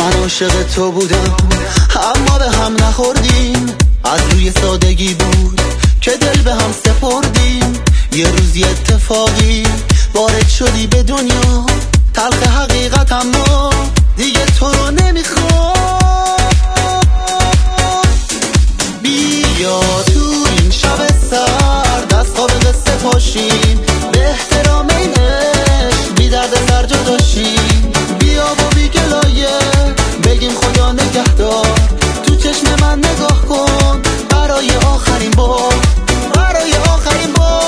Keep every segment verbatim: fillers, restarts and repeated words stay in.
من عاشق تو بودم اما به هم نخوردیم، از روی سادگی بود که دل به هم سپردیم. یه روزی اتفاقی وارد شدی به دنیا، تلخ حقیقت اما دیگه تو رو نمیخوام. بیا تو این شب سرد از خواب قصه پاشیم، به احترام این عشق بی درد سر جدا شیم. بیا و بی گلایه بگیم خدا نگهدار، تو چشم من نگاه کن برای آخرین بار، برای آخرین بار.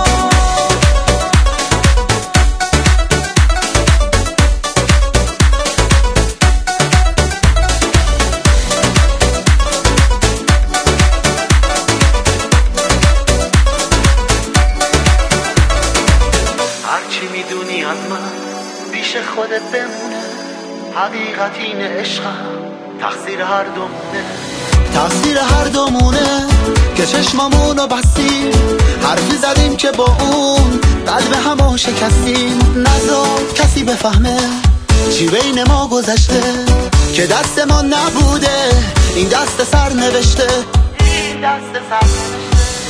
هرچی میدونی از من پیش خودت بمونه، حقیقت این عشقم تقصیر هر دومونه، تقصیر هر دومونه که چشمامونو بستیم، حرفی زدیم که با اون قلب همو شکستیم. نذار کسی بفهمه چی بین ما گذشته، که دست ما نبوده این دست سر نوشته، این دست سر نوشته.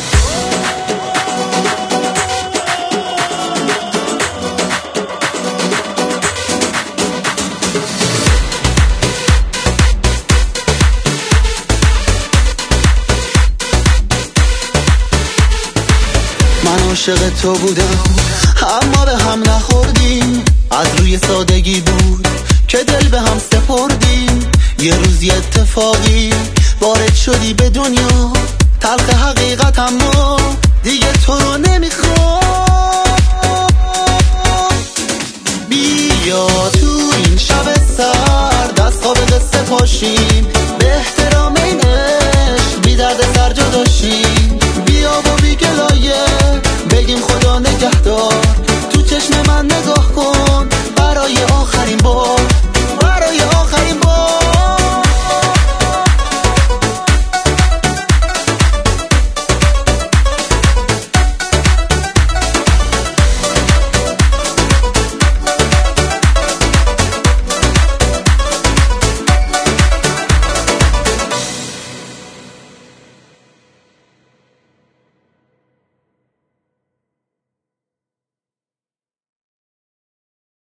من عاشق تو بودم اما به هم نخوردیم، از روی سادگی بود که دل به هم سپردیم. یه روزی اتفاقی وارد شدی به دنیا، تلخ حقیقت اما دیگه تو رو نمیخوام. بیا تو این شب سرد از خواب قصه پاشیم، به احترام این عشق بی درد سر جدا شیم. بیا و بی گلایه بگیم خدا نگهدار، تو چشم من نگاه کن برای آخرین بار،